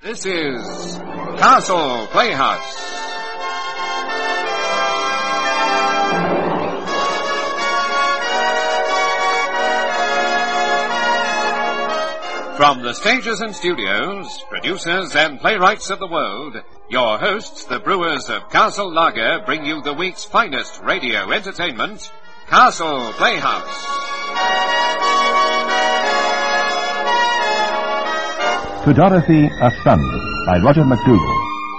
This is Castle Playhouse. From the stages and studios, producers and playwrights of the world, your hosts, the brewers of Castle Lager, bring you the week's finest radio entertainment, Castle Playhouse. To Dorothy, a Son, by Roger McDougall.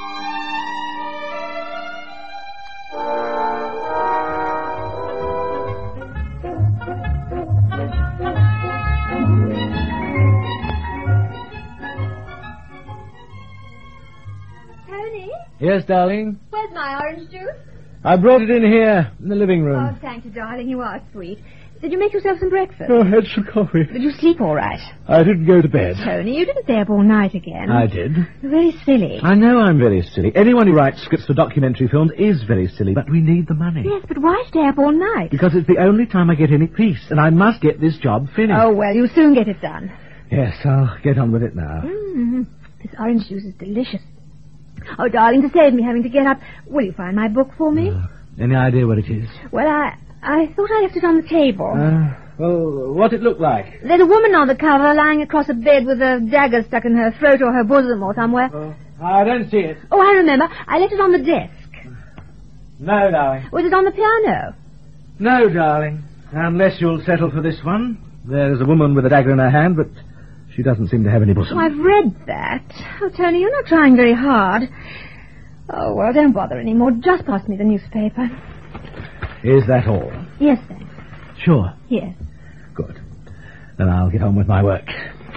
Tony? Yes, darling? Where's my orange juice? I brought it in here, in the living room. Oh, thank you, darling. You are sweet. Did you make yourself some breakfast? Oh, I had some coffee. Did you sleep all right? I didn't go to bed. Tony, you didn't stay up all night again. I did. You're very silly. I know I'm very silly. Anyone who writes scripts for documentary films is very silly, but we need the money. Yes, but why stay up all night? Because it's the only time I get any peace, and I must get this job finished. Oh, well, you'll soon get it done. Yes, I'll get on with it now. This orange juice is delicious. Oh, darling, to save me having to get up, will you find my book for me? Any idea what it is? Well, I thought I left it on the table. Well, what it looked like? There's a woman on the cover lying across a bed with a dagger stuck in her throat or her bosom or somewhere. I don't see it. Oh, I remember. I left it on the desk. No, darling. Was it on the piano? No, darling. Unless you'll settle for this one. There's a woman with a dagger in her hand, but she doesn't seem to have any bosom. Oh, I've read that. Oh, Tony, you're not trying very hard. Oh, well, don't bother anymore. Just pass me the newspaper. Is that all? Yes, thanks. Sure. Yes. Good. Then I'll get on with my work.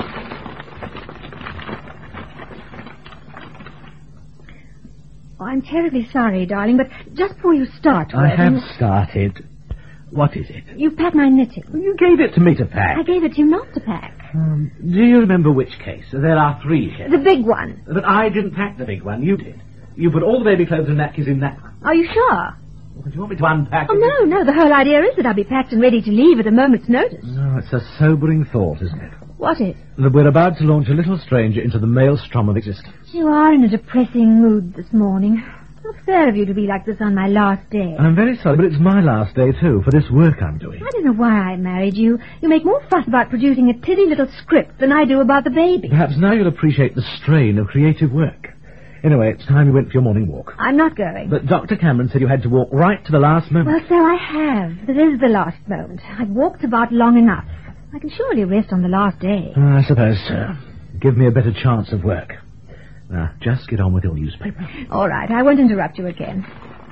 Oh, I'm terribly sorry, darling, but just before you start... I have started. What is it? You packed my knitting. You gave it to me to pack. I gave it to you not to pack. Do you remember which case? There are 3 here. The big one. But I didn't pack the big one. You did. You put all the baby clothes and napkins in that one. Are you sure? Well, do you want me to unpack it? Oh, no. The whole idea is that I'll be packed and ready to leave at a moment's notice. No, it's a sobering thought, isn't it? What is? That we're about to launch a little stranger into the maelstrom of existence. You are in a depressing mood this morning. Not fair of you to be like this on my last day. I'm very sorry, but it's my last day, too, for this work I'm doing. I don't know why I married you. You make more fuss about producing a tiddy little script than I do about the baby. Perhaps now you'll appreciate the strain of creative work. Anyway, it's time you went for your morning walk. I'm not going. But Dr. Cameron said you had to walk right to the last moment. Well, so I have. This is the last moment. I've walked about long enough. I can surely rest on the last day. I suppose so. Give me a better chance of work. Now, just get on with your newspaper. All right, I won't interrupt you again.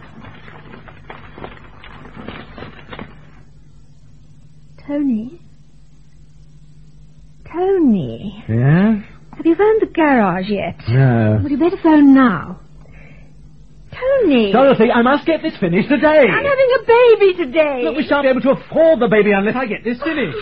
Tony? Tony? Yeah? Have you phoned the garage yet? No. Well, you better phone now. Tony! Dorothy, I must get this finished today. I'm having a baby today. Look, we shan't be able to afford the baby unless I get this finished.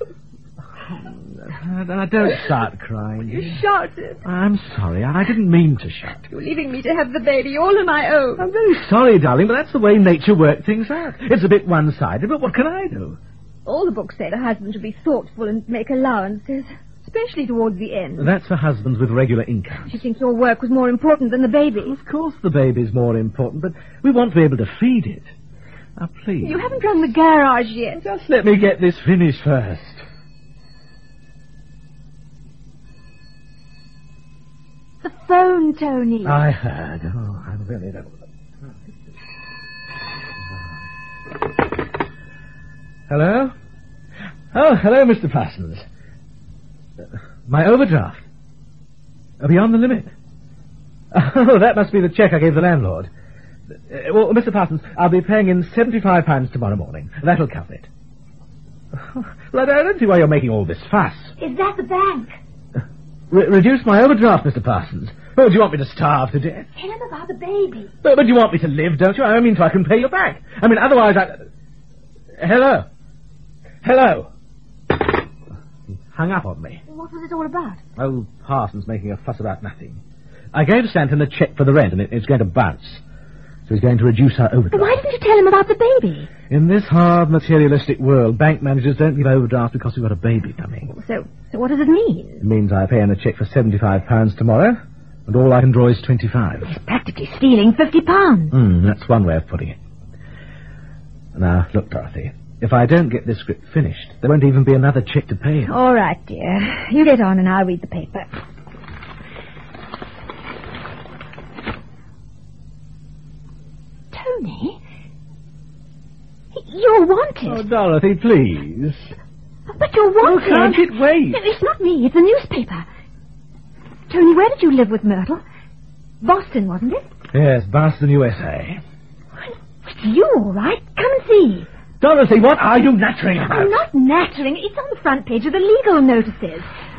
Now, don't start crying. You shouted. I'm sorry. I didn't mean to shout. You're leaving me to have the baby all on my own. I'm very sorry, darling, but that's the way nature works things out. It's a bit one-sided, but what can I do? All the books say the husband should be thoughtful and make allowances, especially towards the end. That's for husbands with regular incomes. She thinks your work was more important than the baby. Of course the baby's more important, but we want to be able to feed it. Now, please. You haven't rung the garage yet. Just let me get this finished first. The phone, Tony. I heard. Oh, I really don't... Hello? Oh, hello, Mr. Parsons. My overdraft. Beyond the limit. Oh, that must be the cheque I gave the landlord. Well, Mr. Parsons, I'll be paying in £75 tomorrow morning. That'll cover it. Well, I don't see why you're making all this fuss. Is that the bank? Reduce my overdraft, Mr. Parsons. Oh, do you want me to starve to death? Tell him about the baby. But you want me to live, don't you? I mean, so I can pay you back. I mean, otherwise Hello? Hello? He hung up on me. What was it all about? Oh, Parsons making a fuss about nothing. I gave Stanton a cheque for the rent, and it's going to bounce. So he's going to reduce our overdraft. But why didn't you tell him about the baby? In this hard, materialistic world, bank managers don't give overdraft because we've got a baby coming. So what does it mean? It means I pay him a cheque for £75 tomorrow, And all I can draw is 25. It's practically stealing £50. That's one way of putting it. Now, look, Dorothy. If I don't get this script finished, there won't even be another cheque to pay him. All right, dear. You get on and I'll read the paper. Tony? You're wanted. Oh, Dorothy, please. But you're wanted. Oh, can't it wait? No, it's not me. It's a newspaper. Tony, where did you live with Myrtle? Boston, wasn't it? Yes, Boston, USA. It's you, all right. Come and see. Dorothy, what are you nattering about? I'm not nattering. It's on the front page of the legal notices.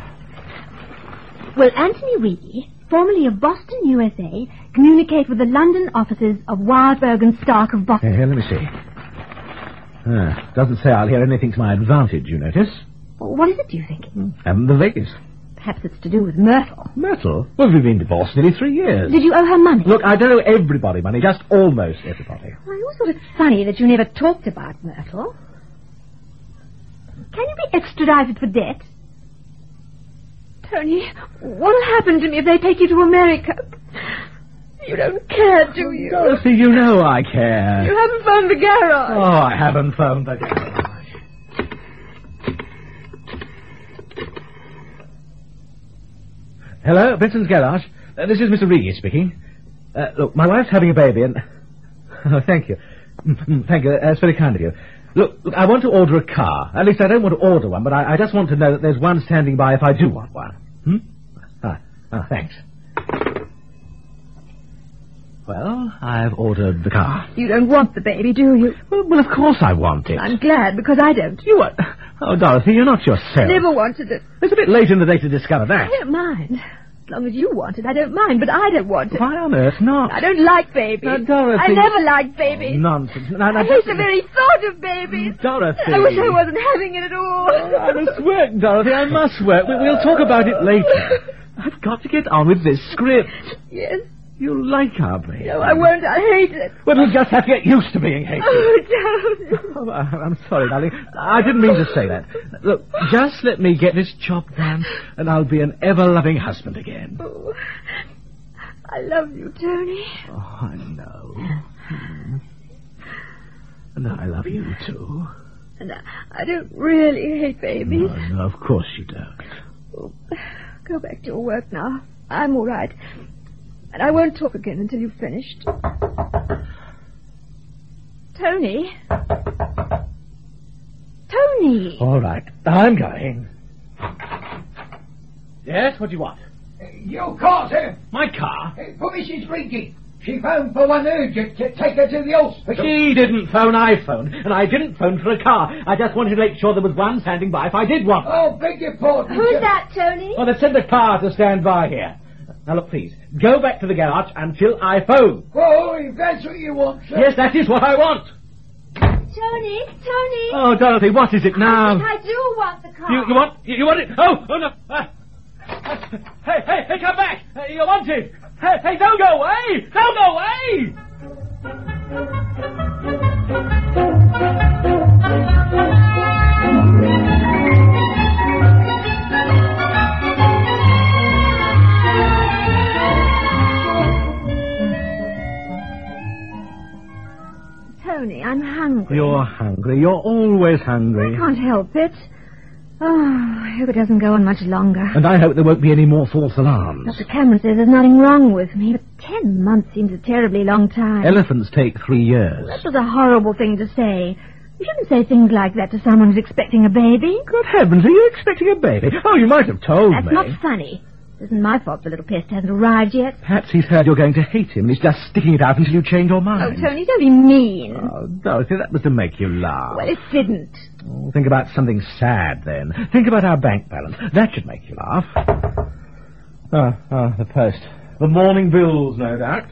Will Anthony Reedy, formerly of Boston, USA, communicate with the London offices of Wildberg and Stark of Boston? Here, let me see. Doesn't say I'll hear anything to my advantage, you notice. What is it, do you think? Haven't the vaguest. Perhaps it's to do with Myrtle. Myrtle? Well, we've been divorced nearly 3 years. Did you owe her money? Look, I don't owe everybody money, just almost everybody. Well, you thought it's funny that you never talked about Myrtle. Can you be extradited for debt? Tony, what'll happen to me if they take you to America? You don't care, do you? Dorothy, you know I care. You haven't phoned the garage. Oh, I haven't phoned the garage. Hello, Benson's Garage. This is Mr. Reedy speaking. Look, my wife's having a baby and... Oh, thank you. Thank you. That's very kind of you. Look, I want to order a car. At least I don't want to order one, but I just want to know that there's one standing by if I do want one. Thanks. Well, I've ordered the car. You don't want the baby, do you? Well, of course I want it. I'm glad, because I don't. You what? Oh, Dorothy, you're not yourself. Never wanted it. It's a bit late in the day to discover that. I don't mind. As long as you want it, I don't mind, but I don't want it. Why on earth not? I don't like babies. Now, Dorothy... I never liked babies. Oh, nonsense. Now, I hate the very thought of babies. Dorothy. I wish I wasn't having it at all. I must work, Dorothy. I must work. We'll talk about it later. I've got to get on with this script. Yes. You'll like our baby. No, I won't. I hate it. Well, you'll just have to get used to being hated. Oh, don't. Oh, I'm sorry, darling. I didn't mean to say that. Look, just let me get this job done, and I'll be an ever-loving husband again. Oh, I love you, Tony. Oh, I know. And I love you, too. And I don't really hate babies. No, of course you don't. Oh, go back to your work now. I'm all right. And I won't talk again until you've finished. Tony? Tony! All right, I'm going. Yes, what do you want? Your car, sir. My car? For Mrs. Reedy. She phoned for one urgent to take her to the hospital. She didn't phone, I phoned. And I didn't phone for a car. I just wanted to make sure there was one standing by if I did want one. Oh, beg your pardon, Who's sir. that, Tony? Well, they sent a car to stand by here. Now, look, please, go back to the garage until I phone. Well, if that's what you want, sir. Yes, that is what I want. Tony? Tony? Oh, Dorothy, what is it now? I do want the car. You want it? Oh no. Hey, come back. You're wanted. Hey, don't go away. Don't go away. Tony, I'm hungry. You're hungry. You're always hungry. I can't help it. Oh, I hope it doesn't go on much longer. And I hope there won't be any more false alarms. Dr. Cameron says there's nothing wrong with me, but 10 months seems a terribly long time. Elephants take 3 years. That was a horrible thing to say. You shouldn't say things like that to someone who's expecting a baby. Good heavens, are you expecting a baby? Oh, you might have told That's me. not funny. It isn't my fault the little pest hasn't arrived yet. Perhaps he's heard you're going to hate him, and he's just sticking it out until you change your Oh, mind. Tony, don't be mean. Oh, Dorothy, that was to make you laugh. Well, it didn't. Oh, think about something sad, then. Think about our bank balance. That should make you laugh. The post. The morning bills, no doubt.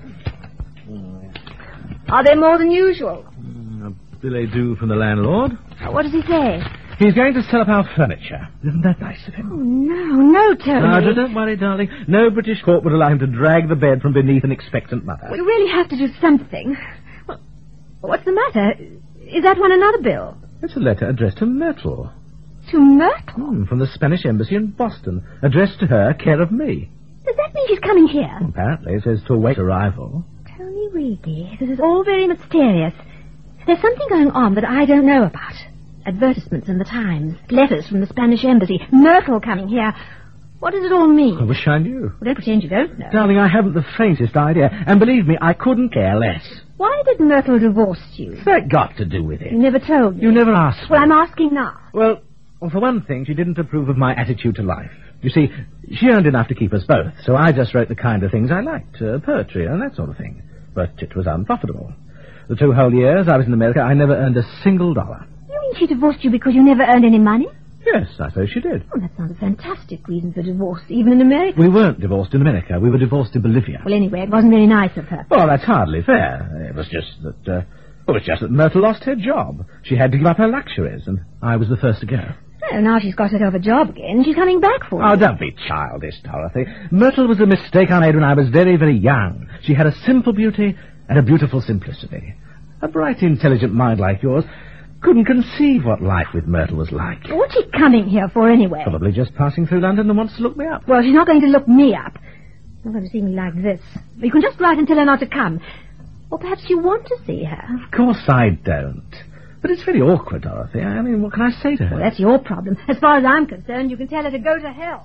Are there more than usual? A billet due from the landlord. What does he say? He's going to sell up our furniture. Isn't that nice of him? Oh, no, Tony. No, don't worry, darling. No British court would allow him to drag the bed from beneath an expectant mother. We really have to do something. Well, what's the matter? Is that one another bill? It's a letter addressed to Myrtle. To Myrtle? From the Spanish embassy in Boston. Addressed to her, care of me. Does that mean she's coming here? Apparently, it says to await arrival. Tony Reedy, this is all very mysterious. There's something going on that I don't know about. Advertisements in the Times, letters from the Spanish embassy, Myrtle coming here. What does it all mean? I wish I knew. Well, don't pretend you don't know. Darling, I haven't the faintest idea. And believe me, I couldn't care less. Why did Myrtle divorce you? What's that got to do with it? You never told me. You never asked me. Well, I'm asking now. Well, for one thing, she didn't approve of my attitude to life. You see, she earned enough to keep us both, so I just wrote the kind of things I liked, poetry and that sort of thing. But it was unprofitable. The 2 whole years I was in America, I never earned a single dollar. You mean she divorced you because you never earned any money? Yes, I suppose she did. Oh, that sounds a fantastic reason for divorce, even in America. We weren't divorced in America. We were divorced in Bolivia. Well, anyway, it wasn't very nice of her. Well, that's hardly fair. It was just that Myrtle lost her job. She had to give up her luxuries, and I was the first to go. Oh, now she's got herself a job again. She's coming back for Oh, you. don't be childish, Dorothy. Myrtle was a mistake I made when I was very, very young. She had a simple beauty and a beautiful simplicity. A bright, intelligent mind like yours couldn't conceive what life with Myrtle was like. What's she coming here for, anyway? Probably just passing through London and wants to look me up. Well, she's not going to look me up. Not going to see me like this. You can just write and tell her not to come. Or perhaps you want to see her. Of course I don't. But it's very awkward, Dorothy. I mean, what can I say to her? Well, that's your problem. As far as I'm concerned, you can tell her to go to hell.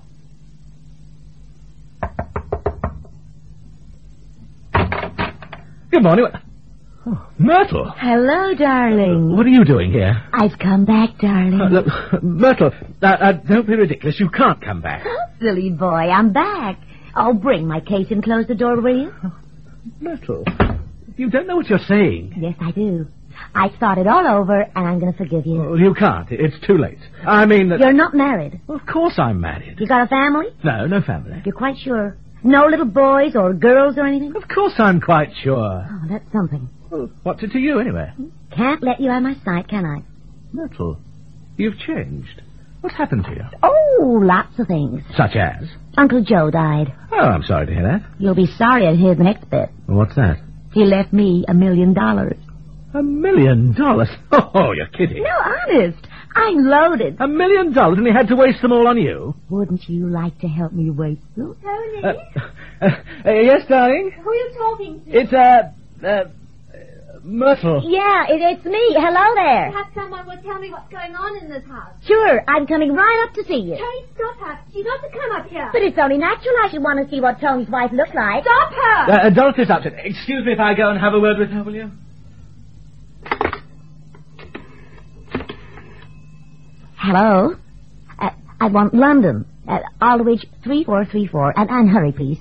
Good morning. Oh, Myrtle. Hello, darling. What are you doing here? I've come back, darling. Look, Myrtle, don't be ridiculous. You can't come back. Oh, silly boy, I'm back. Oh, bring my case and close the door, will you? Myrtle, you don't know what you're saying. Yes, I do. I thought it all over, and I'm going to forgive you. Well, you can't. It's too late. I mean... You're not married. Well, of course I'm married. You got a family? No family. You're quite sure? No little boys or girls or anything? Of course I'm quite sure. Oh, that's something. Well, what's it to you, anyway? Can't let you out of my sight, can I? Myrtle, you've changed. What happened to you? Oh, lots of things. Such as? Uncle Joe died. Oh, I'm sorry to hear that. You'll be sorry to hear the next bit. What's that? He left me $1 million. $1 million? Oh, you're kidding. No, honest. I'm loaded. $1 million and he had to waste them all on you? Wouldn't you like to help me waste them? Tony? Yes, darling? Who are you talking to? It's, Myrtle. Yeah, it's me. Hello there. Perhaps someone will tell me what's going on in this house. Sure, I'm coming right up to see you. Tony, stop her. She's not to come up here. But it's only natural I should want to see what Tony's wife looks like. Stop her! Dorothy's upset. Excuse me if I go and have a word with her, will you? Hello? I want London. Aldwych 3434. And hurry, please.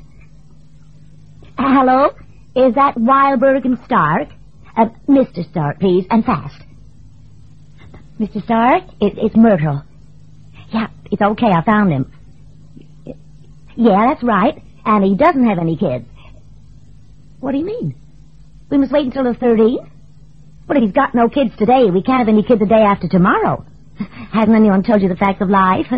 Hello? Is that Weilberg and Stark? Mr. Stark, please, and fast. Mr. Stark, it's Myrtle. Yeah, it's okay, I found him. Yeah, that's right. And he doesn't have any kids. What do you mean? We must wait until the 13th? Well, if he's got no kids today, we can't have any kids the day after tomorrow. Hasn't anyone told you the facts of life?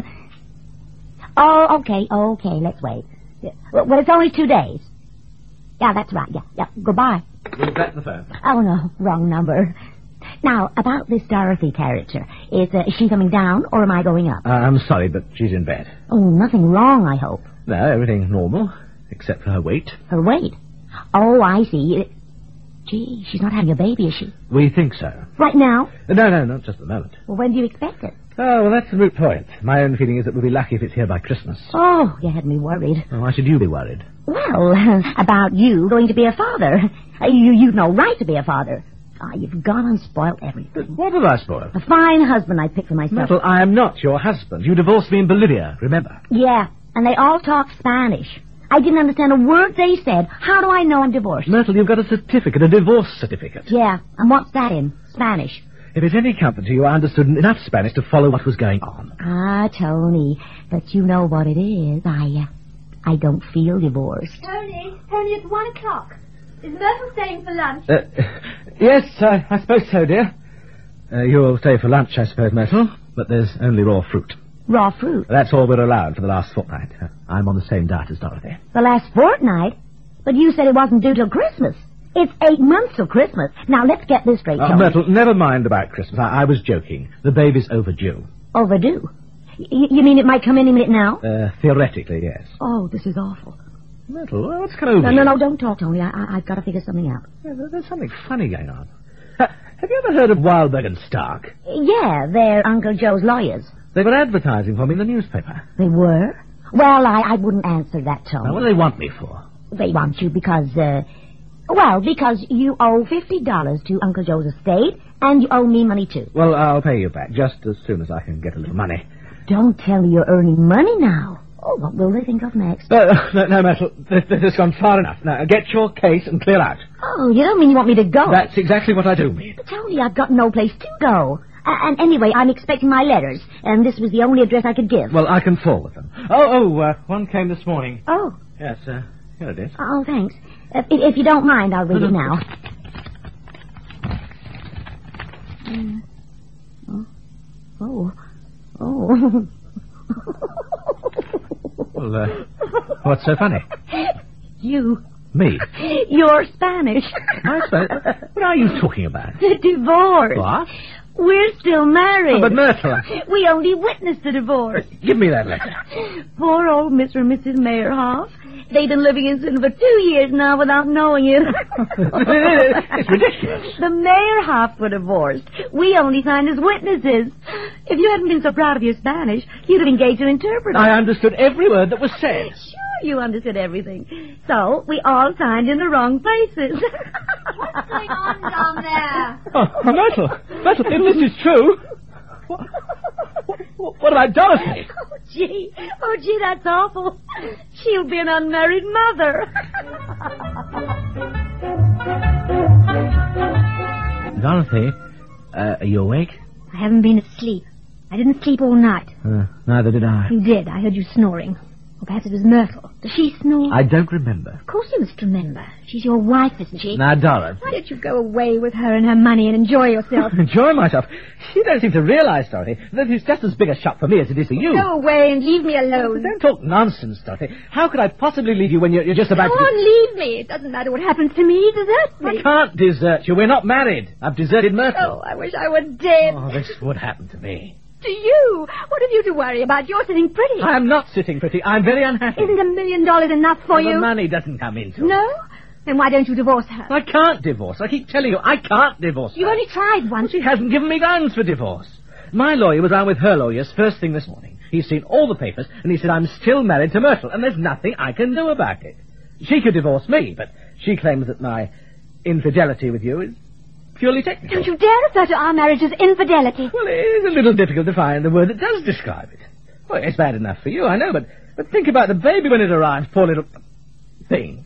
Oh, okay, let's wait. Well, it's only 2 days. Yeah, that's right, yeah, goodbye. Was that the phone? Oh, no, wrong number. Now, about this Dorothy character. Is she coming down, or am I going up? I'm sorry, but she's in bed. Oh, nothing wrong, I hope. No, everything's normal, except for her weight. Her weight? Oh, I see. Gee, she's not having a baby, is she? We think so. Right now? No, not just at the moment. Well, when do you expect it? Oh, well, that's the moot point. My own feeling is that we'll be lucky if it's here by Christmas. Oh, you had me worried. Oh, why should you be worried? Well, about you going to be a father. You've no right to be a father. You've gone and spoiled everything. What have I spoiled? A fine husband I picked for myself. Myrtle, I am not your husband. You divorced me in Bolivia, remember? Yeah, and they all talk Spanish. I didn't understand a word they said. How do I know I'm divorced? Myrtle, you've got a certificate, a divorce certificate. Yeah, and what's that in? Spanish. If it's any comfort to you, I understood enough Spanish to follow what was going on. Ah, Tony, but you know what it is. I don't feel divorced. Tony, it's 1 o'clock. Is Myrtle staying for lunch? Yes, I suppose so, dear. You'll stay for lunch, I suppose, Myrtle, but there's only raw fruit. Raw fruit? That's all we're allowed for the last fortnight. I'm on the same diet as Dorothy. The last fortnight? But you said it wasn't due till Christmas. It's 8 months till Christmas. Now, let's get this straight, Tony. Myrtle, never mind about Christmas. I was joking. The baby's overdue. Overdue? You mean it might come any minute now? Theoretically, yes. Oh, this is awful. Myrtle, what's come over No, don't talk, Tony. I've got to figure something out. There's something funny going on. Have you ever heard of Wildberg and Stark? Yeah, they're Uncle Joe's lawyers. They were advertising for me in the newspaper. They were? Well, I wouldn't answer that, Tony. Now, what do they want me for? They want you because you owe $50 to Uncle Joe's estate, and you owe me money, too. Well, I'll pay you back just as soon as I can get a little money. Don't tell me you're earning money now. Oh, what will they think of next? No, Myrtle, this has gone far enough. Now, get your case and clear out. Oh, you don't mean you want me to go? That's exactly what I do mean. But, Tony, I've got no place to go. And anyway, I'm expecting my letters, and this was the only address I could give. Well, I can forward them. One came this morning. Oh. Yes, here it is. Oh, thanks. If you don't mind, I'll read it now. Oh. Well, what's so funny? You. Me? You're Spanish. My Spanish? What are you talking about? The divorce. What? We're still married. Oh, but Myrtle... We only witnessed the divorce. Give me that letter. Poor old Mr. and Mrs. Meyerhoff. They've been living in sin for 2 years now without knowing it. It's ridiculous. The Meyerhoffs were divorced. We only signed as witnesses. If you hadn't been so proud of your Spanish, you'd have engaged an interpreter. I understood every word that was said. Sure, you understood everything. So, we all signed in the wrong places. What's going on down there? Oh, Myrtle, if this is true... What about Dorothy? Oh, gee, that's awful. She'll be an unmarried mother. Dorothy, are you awake? I haven't been asleep. I didn't sleep all night. Neither did I. You did. I heard you snoring. Or perhaps it was Myrtle. Does she snore? I don't remember. Of course you must remember. She's your wife, isn't she? Now, Dorothy. Why don't you go away with her and her money and enjoy yourself? Enjoy myself? You don't seem to realize, Dorothy, that it's just as big a shock for me as it is for you. Go away and leave me alone. Don't talk nonsense, Dorothy. How could I possibly leave you when you're just about Go to... on, leave me. It doesn't matter what happens to me. Desert me. I can't desert you. We're not married. I've deserted Myrtle. Oh, I wish I were dead. Oh, this would happen to me. To you? What have you to worry about? You're sitting pretty. I am not sitting pretty. I'm very unhappy. Isn't $1 million enough for you? The money doesn't come into it. No? Then why don't you divorce her? I can't divorce. I keep telling you, I can't divorce her. You only tried once. She hasn't given me grounds for divorce. My lawyer was out with her lawyers first thing this morning. He's seen all the papers, and he said I'm still married to Myrtle, and there's nothing I can do about it. She could divorce me, but she claims that my infidelity with you is purely technical. Don't you dare refer to our marriage as infidelity. Well, it is a little difficult to find the word that does describe it. Well, it's bad enough for you, I know, but think about the baby when it arrives, poor little thing.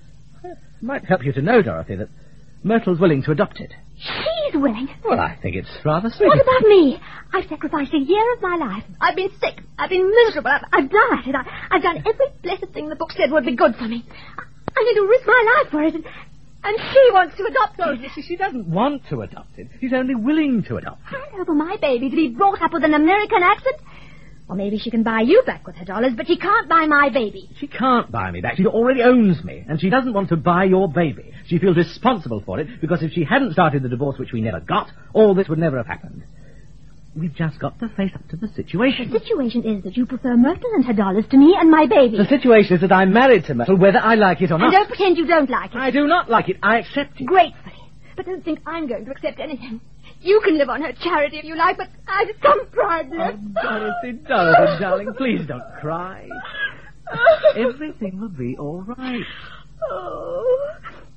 It might help you to know, Dorothy, that Myrtle's willing to adopt it. She's willing. Well, I think it's rather sweet. What about me? I've sacrificed a year of my life. I've been sick. I've been miserable. I've dieted. I've done every blessed thing the book said would be good for me. I need to risk my life for it. And she wants to adopt me. She doesn't want to adopt it. She's only willing to adopt it. Hand over my baby to be brought up with an American accent? Or maybe she can buy you back with her dollars, but she can't buy my baby. She can't buy me back. She already owns me. And she doesn't want to buy your baby. She feels responsible for it, because if she hadn't started the divorce, which we never got, all this would never have happened. We've just got to face up to the situation. The situation is that you prefer Myrtle and her dollars to me and my baby. The situation is that I'm married to Myrtle, whether I like it or not. And don't pretend you don't like it. I do not like it. I accept it. Gratefully. But don't think I'm going to accept anything. You can live on her charity if you like, but I've some pride left. Oh, Dorothy, darling, please don't cry. Everything will be all right. Oh.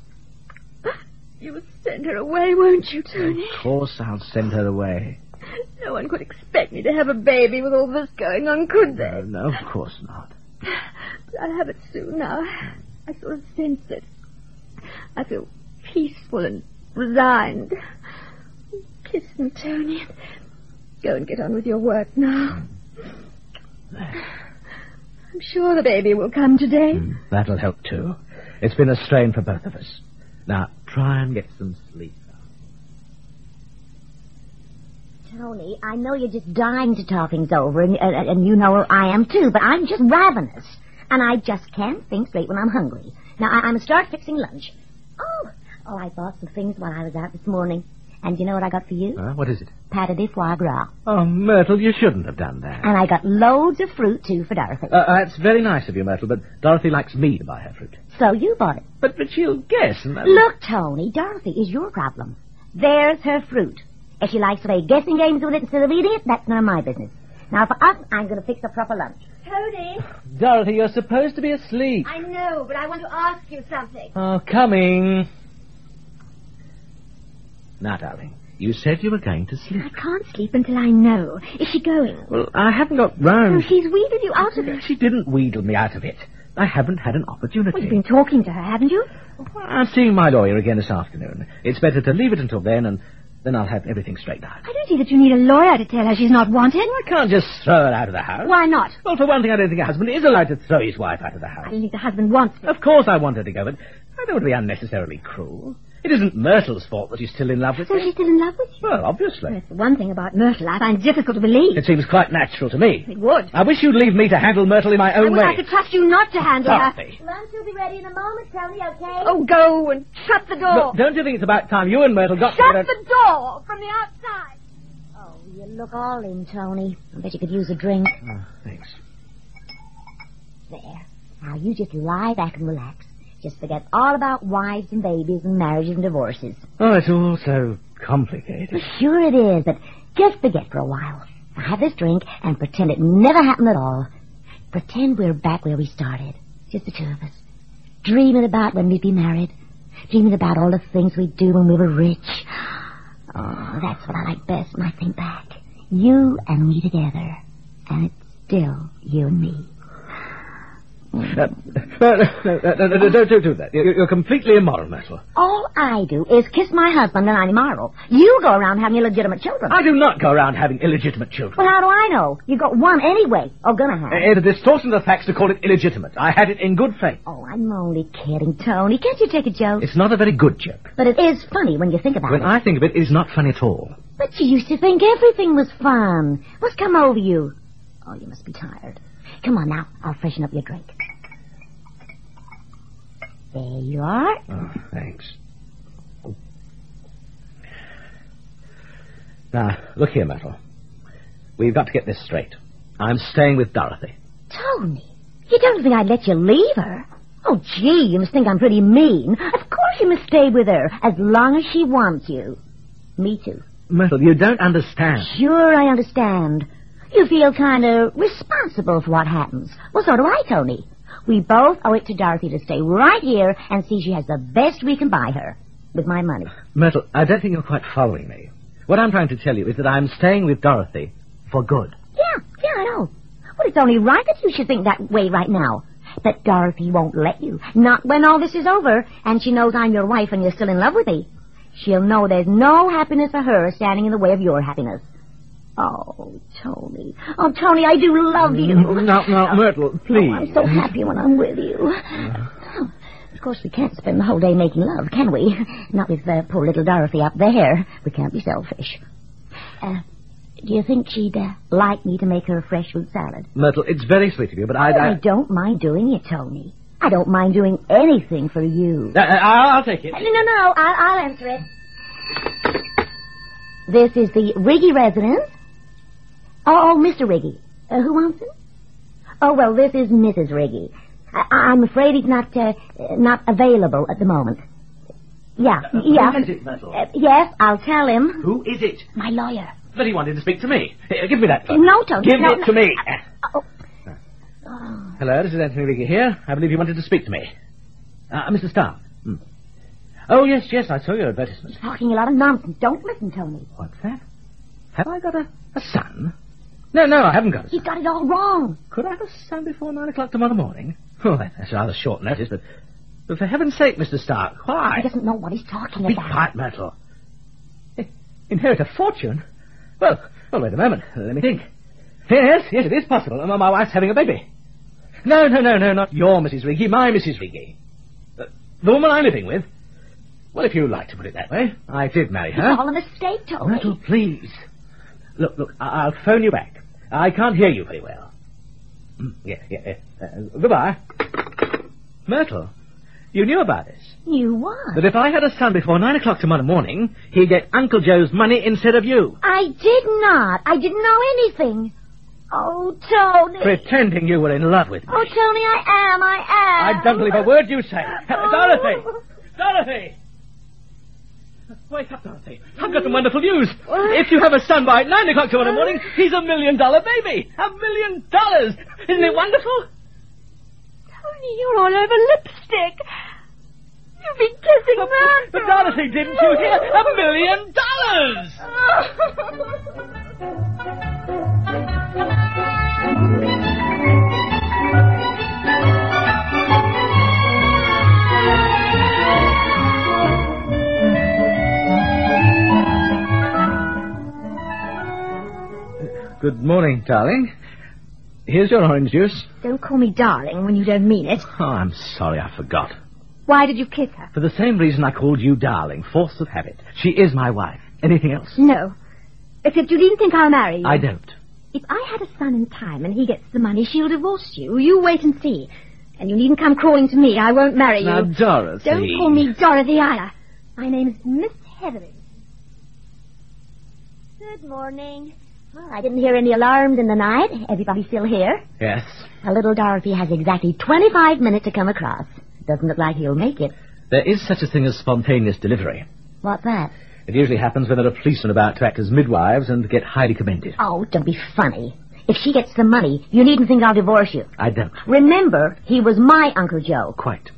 You'll send her away, won't you, Tony? Of course I'll send her away. No one could expect me to have a baby with all this going on, could they? No, of course not. But I'll have it soon now. I sort of sense it. I feel peaceful and resigned. Kiss me, Tony. Go and get on with your work now. I'm sure the baby will come today. That'll help, too. It's been a strain for both of us. Now, try and get some sleep. Tony, I know you're just dying to talk things over, and you know I am too, but I'm just ravenous. And I just can't think straight when I'm hungry. Now, I'm going to start fixing lunch. Oh, I bought some things while I was out this morning. And you know what I got for you? What is it? Pâté de foie gras. Oh, Myrtle, you shouldn't have done that. And I got loads of fruit, too, for Dorothy. That's very nice of you, Myrtle, but Dorothy likes me to buy her fruit. So you bought it. But she'll guess. And Look, Tony, Dorothy is your problem. There's her fruit. If she likes to play guessing games with it instead of eating it, that's none of my business. Now, for us, I'm going to fix a proper lunch. Tony, Dorothy, you're supposed to be asleep. I know, but I want to ask you something. Oh, coming. Now, darling, you said you were going to sleep. I can't sleep until I know. Is she going? Well, I haven't got No, round. she's wheedled you out of it. She didn't wheedle me out of it. I haven't had an opportunity. Well, you've been talking to her, haven't you? I'm seeing my lawyer again this afternoon. It's better to leave it until then, and then I'll have everything straightened out. I don't see that you need a lawyer to tell her she's not wanted. I can't just throw her out of the house. Why not? Well, for one thing, I don't think a husband is allowed to throw his wife out of the I house. don't think the husband wants me. Of course I want her to go, but I don't want to be unnecessarily cruel. It isn't Myrtle's fault that she's still in love with So me. she's still in love with you? Well, obviously. That's the one thing about Myrtle I find difficult to believe. It seems quite natural to me. It would. I wish you'd leave me to handle Myrtle in my I own would way. have to trust you not to handle her. Dorothy. Lunch will be ready in a moment, Tony, okay? Oh, go and shut the door. Look, don't you think it's about time you and Myrtle got Shut together? the door from the outside. Oh, you look all in, Tony. I bet you could use a drink. Oh, thanks. There. Now, you just lie back and relax. Just forget all about wives and babies and marriages and divorces. Oh, it's all so complicated. Sure it is, but just forget for a while. Now have this drink and pretend it never happened at all. Pretend we're back where we started. Just the two of us. Dreaming about when we'd be married. Dreaming about all the things we'd do when we were rich. Oh, that's what I like best when I think back. You and me together. And it's still you and me. Don't do that. You're completely immoral, Myrtle. All I do is kiss my husband and I'm immoral. You go around having illegitimate children. I do not go around having illegitimate children. Well, how do I know? You got one anyway. Or gonna have. It's a distortion of the facts to call it illegitimate. I had it in good faith. Oh, I'm only kidding, Tony. Can't you take a joke? It's not a very good joke. But it is funny when you think about When it. I think of it, it's not funny at all. But you used to think everything was fun. What's come over you? Oh, you must be tired. Come on now. I'll freshen up your drink. There you are. Oh, thanks. Now, look here, Myrtle. We've got to get this straight. I'm staying with Dorothy. Tony, you don't think I'd let you leave her? Oh, gee, you must think I'm pretty mean. Of course you must stay with her, as long as she wants you. Me too. Myrtle, you don't understand. Sure, I understand. You feel kind of responsible for what happens. Well, so do I, Tony. We both owe it to Dorothy to stay right here and see she has the best we can buy her. With my money. Myrtle, I don't think you're quite following me. What I'm trying to tell you is that I'm staying with Dorothy for good. Yeah, I know. Well, it's only right that you should think that way right now. But Dorothy won't let you. Not when all this is over, and she knows I'm your wife and you're still in love with me. She'll know there's no happiness for her standing in the way of your happiness. Oh, Tony. Oh, Tony, I do love you. No, Myrtle, please. Oh, I'm so happy when I'm with you. Of course, we can't spend the whole day making love, can we? Not with poor little Dorothy up there. We can't be selfish. Do you think she'd like me to make her a fresh fruit salad? Myrtle, it's very sweet of you, but I don't mind doing it, Tony. I don't mind doing anything for you. I'll take it. No, I'll answer it. This is the Riggy residence. Oh, Mr. Riggy. Who wants him? Oh, well, this is Mrs. Riggy. I'm afraid he's not available at the moment. Yeah. Who is it, Myrtle? Yes, I'll tell him. Who is it? My lawyer. But he wanted to speak to me. Give me that phone. No, Tony. Give no, it to me. Oh. Hello, this is Anthony Riggy here. I believe you wanted to speak to me. Mr. Starr. Oh, yes, I saw your advertisement. He's talking a lot of nonsense. Don't listen, Tony. What's that? Have I got a son? No, I haven't got a son. He's got it all wrong. Could I have a son before 9 o'clock tomorrow morning? Oh, that's rather short notice, but for heaven's sake, Mr. Stark, why? He doesn't know what he's talking Be about. quiet, Myrtle. Inherit a fortune? Well, wait a moment. Let me think. Yes, it is possible. My wife's having a baby. No, not your Mrs. Riggy, my Mrs. Riggy. The woman I'm living with. Well, if you like to put it that way, I did marry her. It's all a mistake, Tony. Myrtle, please. Look, I'll phone you back. I can't hear you very well. Yeah. Goodbye. Myrtle, You knew about this. You what? That if I had a son before 9 o'clock tomorrow morning, he'd get Uncle Joe's money instead of you. I did not. I didn't know anything. Oh, Tony. Pretending you were in love with me. Oh, Tony, I am. I don't believe a word you say. Dorothy! Dorothy! Wake up, Dorothy. I've got some wonderful news. If you have a son by 9 o'clock tomorrow morning, he's $1 million baby. $1 million. Isn't it wonderful? Tony, you're all over lipstick. You've been kissing Myrtle. But Dorothy, didn't you hear? $1 million. Good morning, darling. Here's your orange juice. Don't call me darling when you don't mean it. Oh, I'm sorry, I forgot. Why did you kiss her? For the same reason I called you darling, force of habit. She is my wife. Anything else? No. Except you needn't think I'll marry you. I don't. If I had a son in time and he gets the money, she'll divorce you. You wait and see. And you needn't come crawling to me. I won't marry you. Now, Dorothy. Don't call me Dorothy either. My name's Miss Hetherington. Good morning. Well, I didn't hear any alarms in the night. Everybody still here? Yes. A little Dorothy has exactly 25 minutes to come across. Doesn't look like he'll make it. There is such a thing as spontaneous delivery. What's that? It usually happens when there are policemen about to act as midwives and get highly commended. Oh, don't be funny. If she gets the money, you needn't think I'll divorce you. I don't. Remember, he was my Uncle Joe. Quite.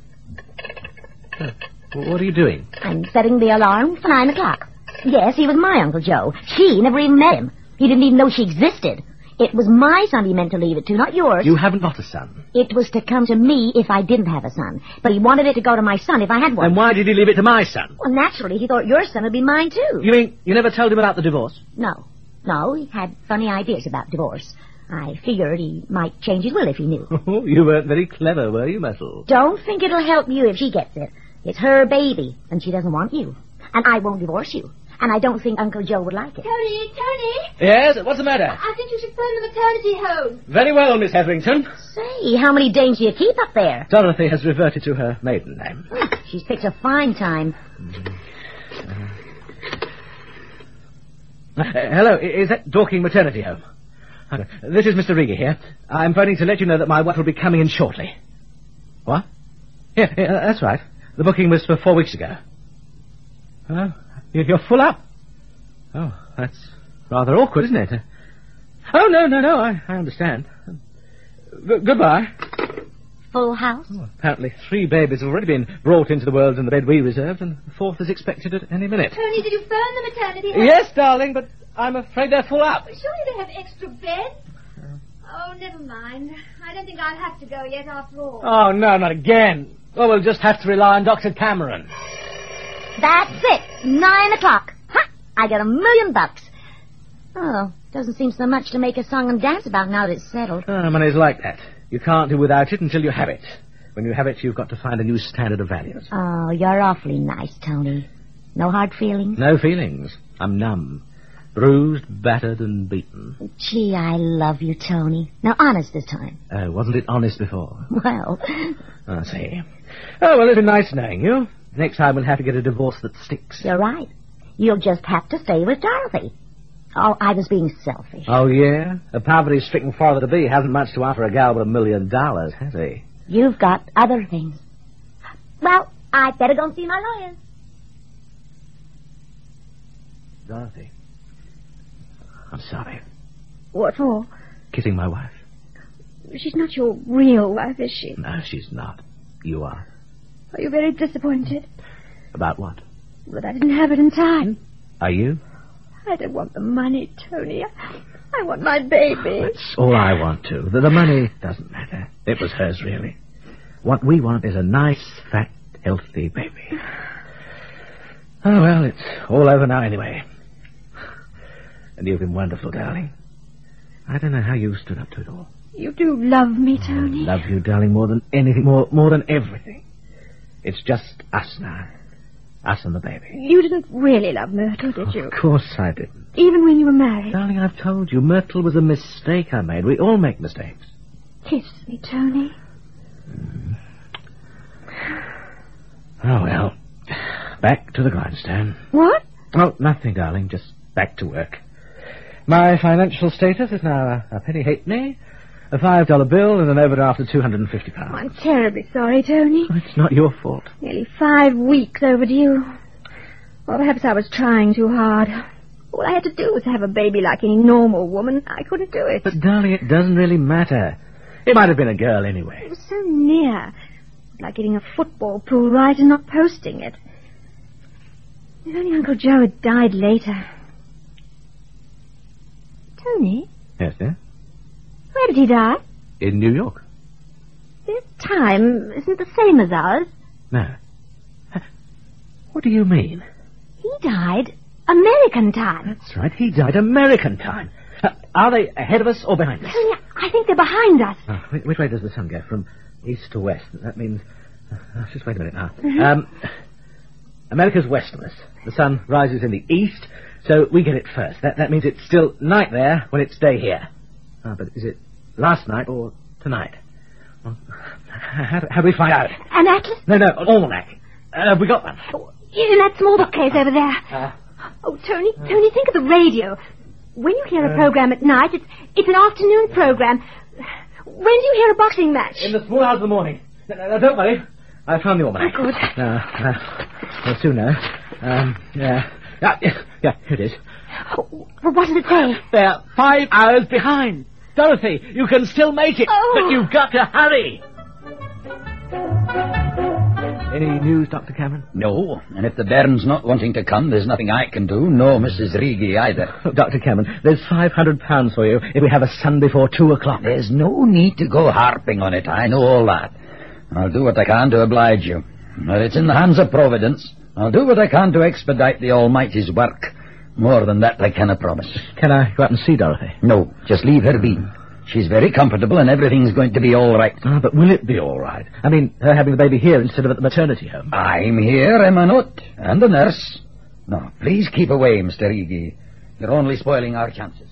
What are you doing? I'm setting the alarm for 9 o'clock. Yes, he was my Uncle Joe. She never even met him. He didn't even know she existed. It was my son he meant to leave it to, not yours. You haven't got a son. It was to come to me if I didn't have a son. But he wanted it to go to my son if I had one. Then why did he leave it to my son? Well, naturally, he thought your son would be mine, too. You mean you never told him about the divorce? No. No, he had funny ideas about divorce. I figured he might change his will if he knew. Oh, you weren't very clever, were you, Myrtle? Don't think it'll help you if she gets it. It's her baby, and she doesn't want you. And I won't divorce you. And I don't think Uncle Joe would like it. Tony! Yes? What's the matter? I think you should phone the maternity home. Very well, Miss Hetherington. Say, how many dames do you keep up there? Dorothy has reverted to her maiden name. She's picked a fine time. Hello, is that Dorking Maternity Home? This is Mr. Rieger here. I'm phoning to let you know that my wife will be coming in shortly. What? Yeah, that's right. The booking was for 4 weeks ago. Oh, you're full up? Oh, that's rather awkward, isn't it? Oh, no, I understand. Goodbye. Full house? Oh, apparently 3 babies have already been brought into the world in the bed we reserved, and the 4th is expected at any minute. Tony, did you phone the maternity home? Yes, darling, but I'm afraid they're full up. Surely they have extra beds. Oh, never mind. I don't think I'll have to go yet after all. Oh, no, not again. Well, we'll just have to rely on Dr. Cameron. That's it. 9 o'clock. Ha! I got $1 million. Oh, doesn't seem so much to make a song and dance about now that it's settled. Money's like that. You can't do without it until you have it. When you have it, you've got to find a new standard of values. Oh, you're awfully nice, Tony. No hard feelings? No feelings. I'm numb. Bruised, battered, and beaten. Gee, I love you, Tony. Now, honest this time. Oh, wasn't it honest before? Well... I see. Oh, well, it's been nice knowing you. Next time we'll have to get a divorce that sticks. You're right. You'll just have to stay with Dorothy. Oh, I was being selfish. Oh, yeah? A poverty-stricken father-to-be hasn't much to offer a gal with $1 million, has he? You've got other things. Well, I'd better go and see my lawyers. Dorothy. I'm sorry. What for? Kissing my wife. She's not your real wife, is she? No, she's not. You are. Are you very disappointed? About what? That I didn't have it in time. Are you? I don't want the money, Tony. I want my baby. That's all I want, too. The money doesn't matter. It was hers, really. What we want is a nice, fat, healthy baby. Oh, well, it's all over now anyway. And you've been wonderful, darling. I don't know how you stood up to it all. You do love me, Tony. I love you, darling, more than anything, more than everything. It's just us now. Us and the baby. You didn't really love Myrtle, did you? Of course I didn't. Even when you were married? Darling, I've told you, Myrtle was a mistake I made. We all make mistakes. Kiss me, Tony. back to the grindstone. What? Oh, nothing, darling. Just back to work. My financial status is now a penny halfpenny, a $5 bill, and an overdraft of £250. Oh, I'm terribly sorry, Tony. It's not your fault. Nearly 5 weeks overdue. Well, perhaps I was trying too hard. All I had to do was have a baby like any normal woman. I couldn't do it. But, darling, it doesn't really matter. It might have been a girl anyway. It was so near. Like getting a football pool right and not posting it. If only Uncle Joe had died later. Tony? Yes, dear? Where did he die? In New York. His time isn't the same as ours. No. What do you mean? He died American time. That's right, he died American time. Are they ahead of us or behind us? Tony, I think they're behind us. Oh, which way does the sun go? From east to west. That means... just wait a minute now. Mm-hmm. America's west of us. The sun rises in the east, so we get it first. That means it's still night there when it's day here. But is it last night or tonight? Well, how do we find out? An atlas? No, almanac. Have we got one? Oh, in that small bookcase over there. Oh, Tony, think of the radio. When you hear a program at night, it's an afternoon program. When do you hear a boxing match? In the small hours of the morning. No, don't worry. I found the almanac. Oh, good. We'll soon know. Yeah, here it is. Oh, well, what does it say? They're 5 hours behind. Dorothy, you can still make it, but you've got to hurry. Any news, Dr. Cameron? No, and if the baron's not wanting to come, there's nothing I can do, nor Mrs. Rigi either. Dr. Cameron, there's £500 for you if we have a son before 2 o'clock. There's no need to go harping on it, I know all that. I'll do what I can to oblige you. But it's in the hands of Providence. I'll do what I can to expedite the Almighty's work. More than that I cannot promise. Can I go out and see Dorothy? No, just leave her be. She's very comfortable and everything's going to be all right. But will it be all right? I mean, her having the baby here instead of at the maternity home. I'm here, am I not? And the nurse. No, please keep away, Mr. Rigi. You're only spoiling our chances.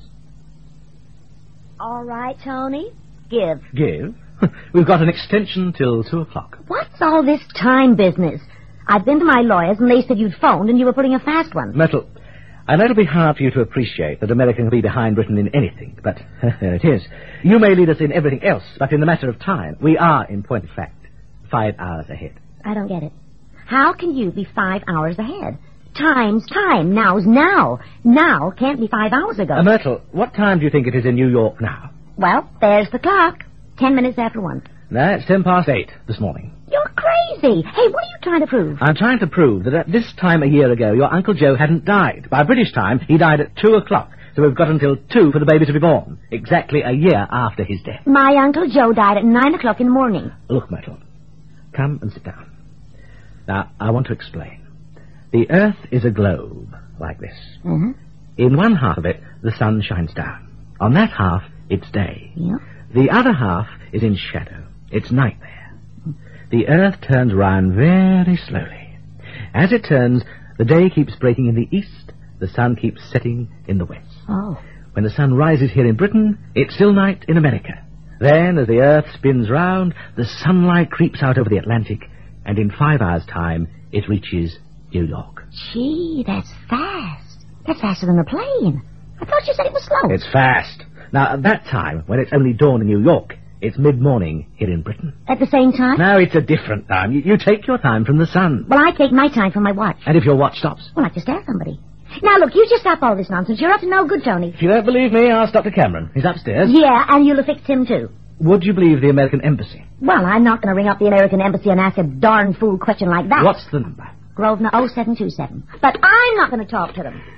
All right, Tony. Give. Give? We've got an extension till 2 o'clock. What's all this time business? I've been to my lawyers and they said you'd phoned and you were putting a fast one. Myrtle, I know it'll be hard for you to appreciate that America can be behind Britain in anything, but there it is. You may lead us in everything else, but in the matter of time, we are, in point of fact, 5 hours ahead. I don't get it. How can you be 5 hours ahead? Time's time. Now's now. Now can't be 5 hours ago. Myrtle, what time do you think it is in New York now? Well, there's the clock. 10 minutes after 1. No, it's 8:10 this morning. You're crazy. Hey, what are you trying to prove? I'm trying to prove that at this time a year ago, your Uncle Joe hadn't died. By British time, he died at 2 o'clock. So we've got until 2 for the baby to be born. Exactly a year after his death. My Uncle Joe died at 9 o'clock in the morning. Look, Myrtle, come and sit down. Now, I want to explain. The Earth is a globe, like this. Mm-hmm. In one half of it, the sun shines down. On that half, it's day. Yeah. The other half is in shadow. It's night there. The Earth turns round very slowly. As it turns, the day keeps breaking in the east, the sun keeps setting in the west. Oh. When the sun rises here in Britain, it's still night in America. Then, as the Earth spins round, the sunlight creeps out over the Atlantic, and in 5 hours' time, it reaches New York. Gee, that's fast. That's faster than a plane. I thought you said it was slow. It's fast. Now, at that time, when it's only dawn in New York, it's mid-morning here in Britain. At the same time? No, it's a different time. You take your time from the sun. Well, I take my time from my watch. And if your watch stops? Well, I just ask somebody. Now, look, you just stop all this nonsense. You're up to no good, Tony. If you don't believe me, ask Dr. Cameron. He's upstairs. Yeah, and you'll affix him, too. Would you believe the American Embassy? Well, I'm not going to ring up the American Embassy and ask a darn fool question like that. What's the number? Grosvenor 0727. But I'm not going to talk to them.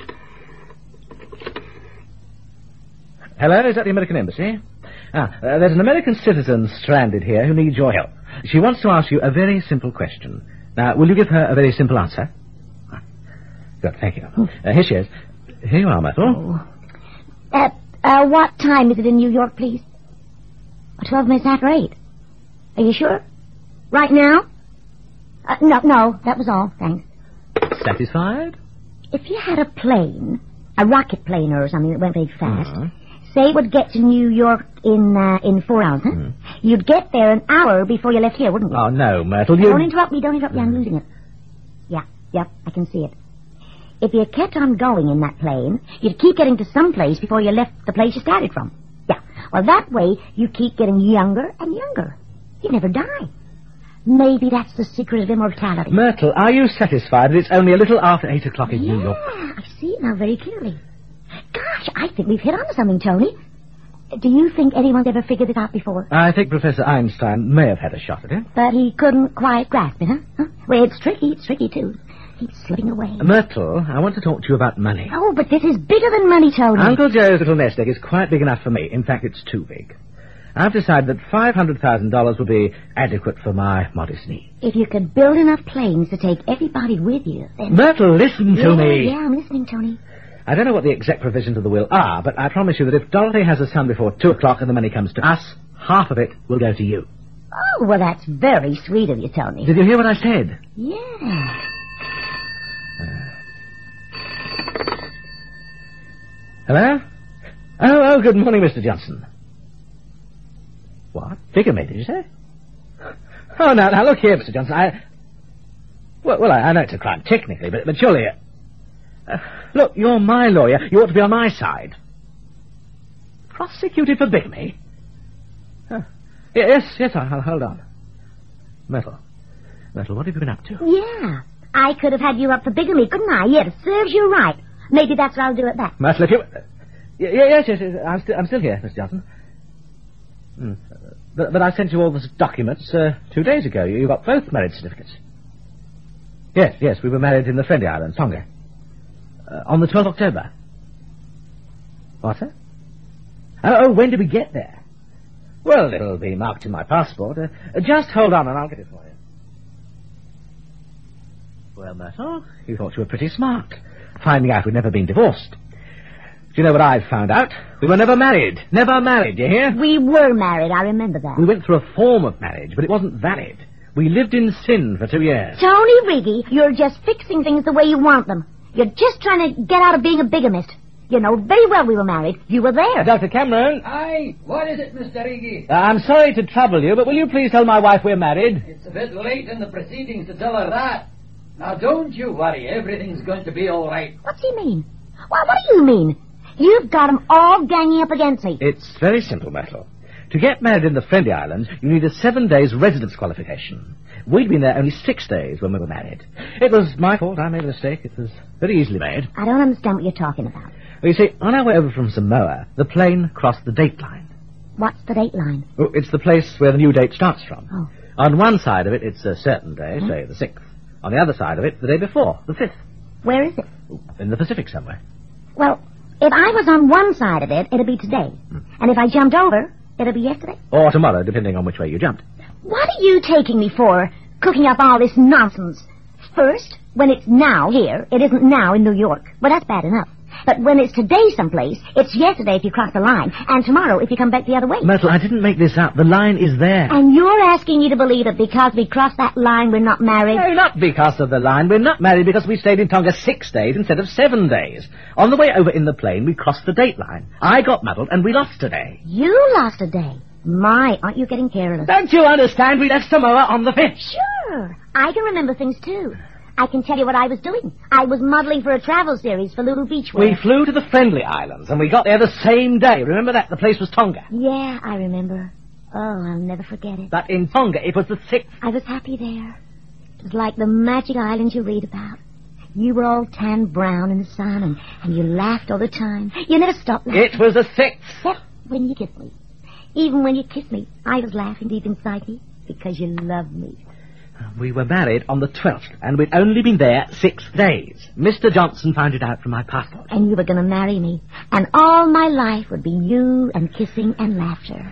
Hello, is that the American Embassy? There's an American citizen stranded here who needs your help. She wants to ask you a very simple question. Now, will you give her a very simple answer? Good, thank you. Here she is. Here you are, Myrtle. What time is it in New York, please? 12 minutes after 8. Are you sure? Right now? No, that was all, thanks. Satisfied? If you had a plane, a rocket plane or something that went very fast, say it would get to New York in 4 hours, you'd get there an hour before you left here, wouldn't you? Oh, no, Myrtle, Don't interrupt me, I'm losing it. Yeah. Yep, I can see it. If you kept on going in that plane, you'd keep getting to some place before you left the place you started from. Yeah, well, that way you keep getting younger and younger. You never die. Maybe that's the secret of immortality. Myrtle, are you satisfied that it's only a little after 8 o'clock in New York? Yeah, I see it now very clearly. Gosh, I think we've hit on something, Tony. Do you think anyone's ever figured it out before? I think Professor Einstein may have had a shot at it. But he couldn't quite grasp it, huh? Well, it's tricky, too. He's slipping away. Myrtle, I want to talk to you about money. Oh, but this is bigger than money, Tony. Uncle Joe's little nest egg is quite big enough for me. In fact, it's too big. I've decided that $500,000 will be adequate for my modest needs. If you could build enough planes to take everybody with you, then... Myrtle, listen to me. Yeah, I'm listening, Tony. I don't know what the exact provisions of the will are, but I promise you that if Dorothy has a son before 2 o'clock and the money comes to us, half of it will go to you. Oh, well, that's very sweet of you, Tony. Did you hear what I said? Yeah. Hello? Oh, good morning, Mr. Johnson. What? Bigamy, did you say? Oh, now, look here, Mr. Johnson. I know it's a crime technically, but surely... look, you're my lawyer. You ought to be on my side. Prosecuted for bigamy? Huh. Yes, I'll hold on. Myrtle, what have you been up to? Yeah, I could have had you up for bigamy, couldn't I? Yes, serves you right. Maybe that's what I'll do at that. Myrtle, if you... Yes, I'm still here, Mr. Johnson. But I sent you all the documents 2 days ago. You got both marriage certificates. Yes, we were married in the Friendly Islands, Tonga. On the 12th of October. What, sir? Oh, when did we get there? Well, it'll be marked in my passport. Just hold on and I'll get it for you. Well, Myrtle, you thought you were pretty smart, finding out we'd never been divorced. Do you know what I've found out? We were never married. Never married, you hear? We were married, I remember that. We went through a form of marriage, but it wasn't valid. We lived in sin for 2 years. Tony Riggy, you're just fixing things the way you want them. You're just trying to get out of being a bigamist. You know very well we were married. You were there. Dr. Cameron? Aye, what is it, Mr. Riggy? I'm sorry to trouble you, but will you please tell my wife we're married? It's a bit late in the proceedings to tell her that. Now, don't you worry. Everything's going to be all right. What's he mean? What do you mean? You've got them all ganging up against me. It's very simple, Myrtle. To get married in the Friendly Islands, you need a 7 days residence qualification. We'd been there only 6 days when we were married. It was my fault. I made a mistake. It was very easily made. I don't understand what you're talking about. Well, you see, on our way over from Samoa, the plane crossed the date line. What's the date line? Oh, it's the place where the new date starts from. Oh. On one side of it, it's a certain day, say the 6th. On the other side of it, the day before, the 5th. Where is it? In the Pacific somewhere. Well, if I was on one side of it, it'd be today. And if I jumped over, it'll be yesterday. Or tomorrow, depending on which way you jumped. What are you taking me for, cooking up all this nonsense? First, when it's now here, it isn't now in New York. Well, that's bad enough. But when it's today someplace, it's yesterday if you cross the line, and tomorrow if you come back the other way. Myrtle, I didn't make this up. The line is there. And you're asking me to believe that because we crossed that line, we're not married? No, not because of the line. We're not married because we stayed in Tonga 6 days instead of 7 days. On the way over in the plane, we crossed the date line. I got muddled, and we lost a day. You lost a day? My, aren't you getting careless? Don't you understand? We left Samoa on the 5th. Sure. I can remember things, too. I can tell you what I was doing. I was modeling for a travel series for Lulu Beachwear. We flew to the Friendly Islands, and we got there the same day. Remember that? The place was Tonga. Yeah, I remember. Oh, I'll never forget it. But in Tonga, it was the 6th. I was happy there. It was like the magic island you read about. You were all tan brown in the sun, and you laughed all the time. You never stopped laughing. It was the 6th. Except when you kissed me. Even when you kissed me, I was laughing deep inside me because you loved me. We were married on the 12th, and we'd only been there 6 days. Mr. Johnson found it out from my passport. And you were going to marry me. And all my life would be you and kissing and laughter.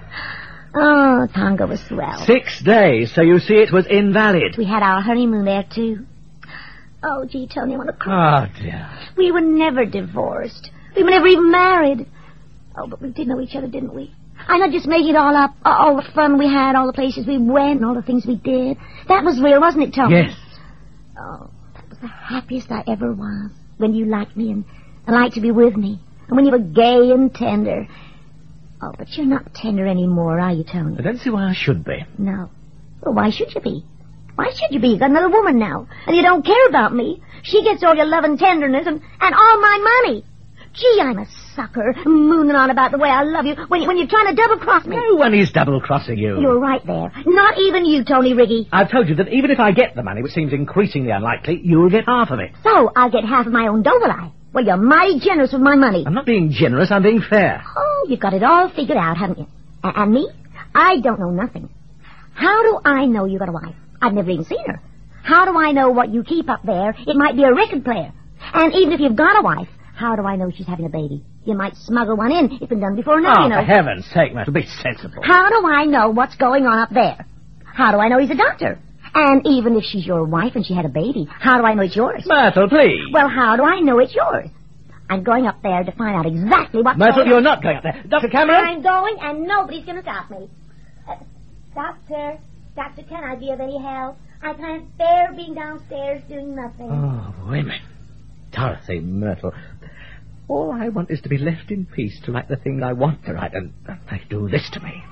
Oh, Tonga was swell. 6 days, so you see it was invalid. We had our honeymoon there, too. Oh, gee, Tony, I want to cry. Oh, dear. We were never divorced. We were never even married. Oh, but we did know each other, didn't we? I'm not just making it all up. All the fun we had, all the places we went, and all the things we did. That was real, wasn't it, Tony? Yes. Oh, that was the happiest I ever was. When you liked me and liked to be with me. And when you were gay and tender. Oh, but you're not tender anymore, are you, Tony? I don't see why I should be. No. Well, why should you be? Why should you be? You've got another woman now, and you don't care about me. She gets all your love and tenderness and all my money. Gee, I'm a sucker, mooning on about the way I love you when you're trying to double-cross me. No one is double-crossing you. You're right there. Not even you, Tony Riggy. I've told you that even if I get the money, which seems increasingly unlikely, you'll get half of it. So, I'll get half of my own dough, will I? Well, you're mighty generous with my money. I'm not being generous, I'm being fair. Oh, you've got it all figured out, haven't you? And me? I don't know nothing. How do I know you got a wife? I've never even seen her. How do I know what you keep up there? It might be a record player. And even if you've got a wife, how do I know she's having a baby? You might smuggle one in. It's been done before now, you know. For heaven's sake, Myrtle, be sensible. How do I know what's going on up there? How do I know he's a doctor? And even if she's your wife and she had a baby, how do I know it's yours? Myrtle, please. Well, how do I know it's yours? I'm going up there to find out exactly what's Myrtle, going on. you're not going up there. Dr. Cameron? I'm going, and nobody's going to stop me. Doctor, can I be of any help? I can't bear being downstairs doing nothing. Oh, women. Dorothy, Myrtle. All I want is to be left in peace to write the things I want to write, and they do this to me.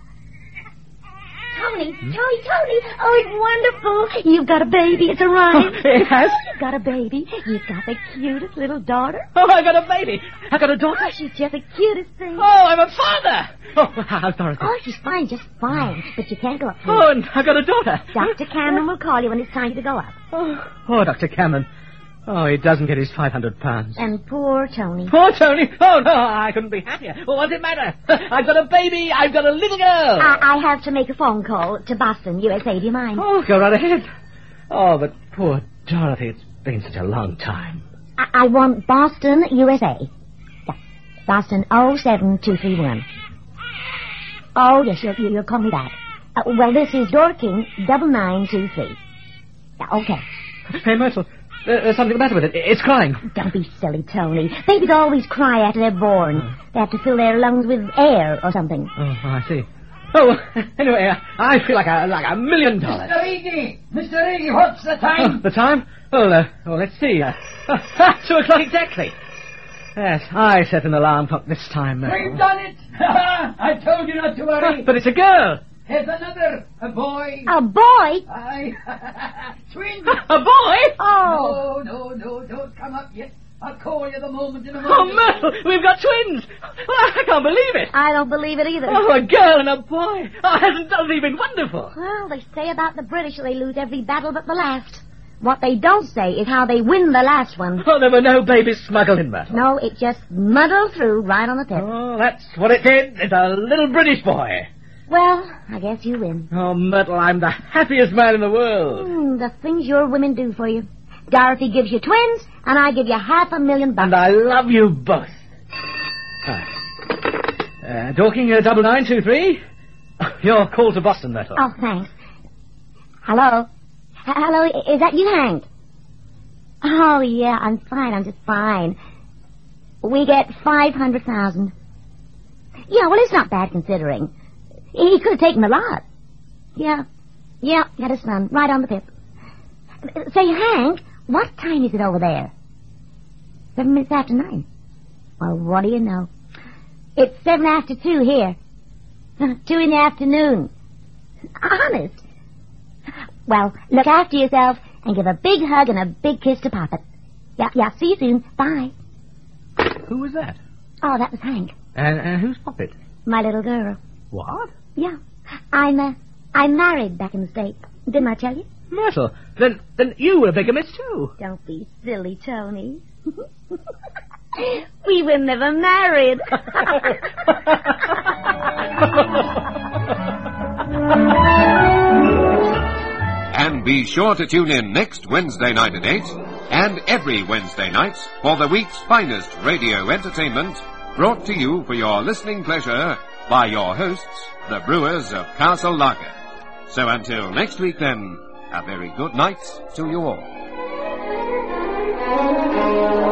Tony. Oh, it's wonderful. You've got a baby. It's arrived. Oh, it has? You've got a baby. You've got the cutest little daughter. Oh, I got a baby. I got a daughter. Oh, she's just the cutest thing. Oh, I'm a father. Oh, how's Dorothy? Oh, she's fine, just fine. But you can't go up. Oh, and I got a daughter. Dr. Cameron will call you when it's time to go up. Oh, Dr. Cameron. Oh, he doesn't get his £500. And poor Tony. Poor Tony? Oh, no, I couldn't be happier. Well, what does it matter? I've got a baby. I've got a little girl. I have to make a phone call to Boston, USA. Do you mind? Oh, go right ahead. Oh, but poor Dorothy, it's been such a long time. I want Boston, USA. Yeah. Boston 07231. Oh, yes, you'll call me back. Well, this is Dorking 9923. Yeah, okay. Hey, Myrtle. There's something the matter with it. It's crying. Don't be silly, Tony. Babies always cry after they're born. They have to fill their lungs with air or something. Oh, I see. Oh, anyway, I feel like $1 million. Mr. Riggy, what's the time? Oh, the time? Well, let's see. 2 o'clock exactly. Yes, I set an alarm clock this time. We've done it. I told you not to worry. But it's a girl. Here's another, a boy. A boy? Twins. A boy? Oh. No, don't come up yet. I'll call you the moment in a Oh, moment. Myrtle, we've got twins. I can't believe it. I don't believe it either. Oh, a girl and a boy. Oh, hasn't Dorothy been wonderful? Well, they say about the British they lose every battle but the last. What they don't say is how they win the last one. Oh, there were no babies smuggled in, Myrtle. No, it just muddled through right on the tip. Oh, that's what it did. It's a little British boy. Well, I guess you win. Oh, Myrtle, I'm the happiest man in the world. The things your women do for you. Dorothy gives you twins, and I give you $500,000. And I love you both. Dorking 9923. Your call to Boston, Myrtle. Oh, thanks. Hello? Hello, is that you, Hank? Oh, yeah, I'm fine. I'm just fine. We get $500,000. Yeah, well, it's not bad considering. He could have taken a lot. Yeah, got a son, right on the tip. Say, Hank, what time is it over there? 7 minutes after 9. Well, what do you know? It's 2 after 2 here. 2 in the afternoon. Honest. Well, look after yourself and give a big hug and a big kiss to Papa. Yeah, see you soon. Bye. Who was that? Oh, that was Hank. And who's Poppet? My little girl. What? Yeah. I'm married back in the States. Didn't I tell you? Myrtle, then you were a bigamist too. Don't be silly, Tony. We were never married. And be sure to tune in next Wednesday night at 8 and every Wednesday night for the week's finest radio entertainment brought to you for your listening pleasure by your hosts, the Brewers of Castle Lager. So until next week then, a very good night to you all.